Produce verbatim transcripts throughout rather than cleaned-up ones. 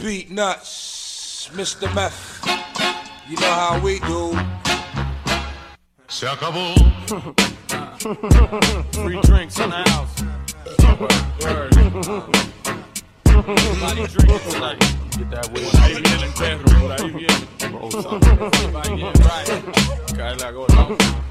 Beat Nuts, Mister Meth. You know how we do. Se acabó. Free drinks in the house. Word. Everybody drinking tonight. Get that way. Por ahí viene el perro, por ahí viene. Everybody getting right. Cae la gorda.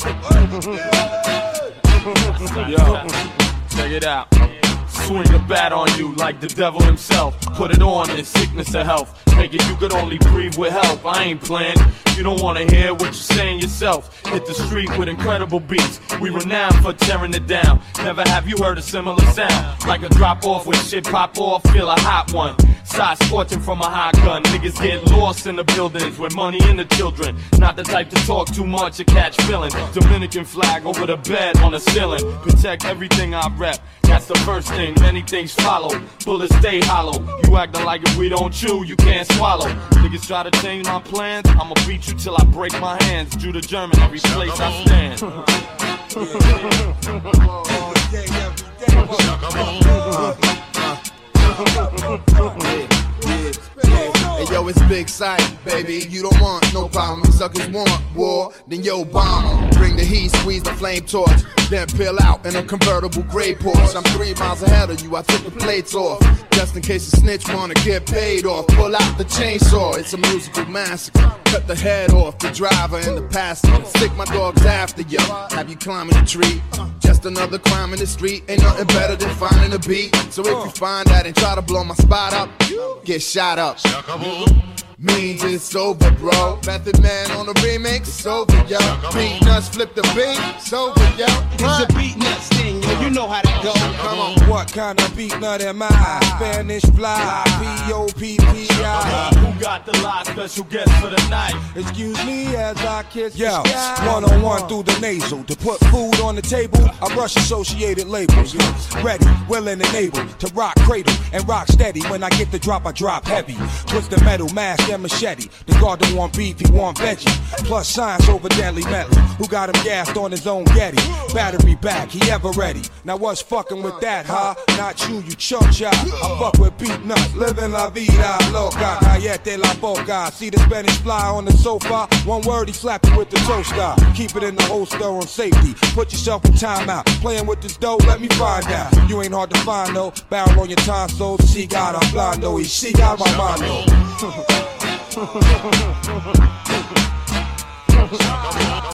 Yo, check it out. Swing a bat on you like the devil himself. Put it on in sickness or health. Make it you could only breathe with help. I ain't playing. You don't wanna hear what you're saying yourself. Hit the street with incredible beats. We renowned for tearing it down. Never have you heard a similar sound. Like a drop off when shit pop off. Feel a hot one. Side scorching from a hot gun. Niggas get lost in the buildings with money and the children. Not the type to talk too much or catch feelings. Dominican flag over the bed on the ceiling. Protect everything I rep. That's the first thing. Many things follow. Bullets stay hollow. You acting like if we don't chew, you can't swallow. Niggas try to change my plans. I'ma beat you till I break my hands. Judah German every place I stand. Hey yo, it's Big Sight, baby. You don't want no problem. You suckers want war, then yo bomb. Bring the heat, squeeze the flame torch, then peel out in a convertible gray Porsche. I'm three miles ahead of you. I took the plates off, just in case the snitch wanna get paid off. Pull out the chainsaw. It's a musical massacre. Cut the head off the driver and the passenger. Stick my dogs after you. Have you climbing a tree? Just another crime in the street. Ain't nothing better than finding a beat. So if you find that and try to blow my spot up, get shot up. Means it's over, bro. Method Man on the remix, it's over, yo. Beat Nuts, flip the beat, it's over, yo. It's a Beat Nuts thing, yo. You know how to go. Come on. What kind of beat nut am I? Spanish fly, P O P P I. Who got the live special guest for the night? Excuse me as I kiss Yo, one on one through the nasal. To put food on the table, I brush associated labels. Ready, willing and able to rock cradle and rock steady. When I get the drop, I drop heavy. Twist the metal, mask and machete. The guard don't want beef, he want veggie. Plus science over deadly metal. Who got him gassed on his own Getty? Battery back, he ever ready. Now what's fucking with that, huh? Not you, you chump shot. I fuck with Beat Nuts, living la vida loca. Callete la boca. See the Spanish fly on the sofa. One word, he slapped it with the toaster. Keep it in the holster on safety. Put yourself in timeout. Playing with this dough, let me find out. You ain't hard to find though. Barrel on your tonsils. She got a blondo. She got my mondo.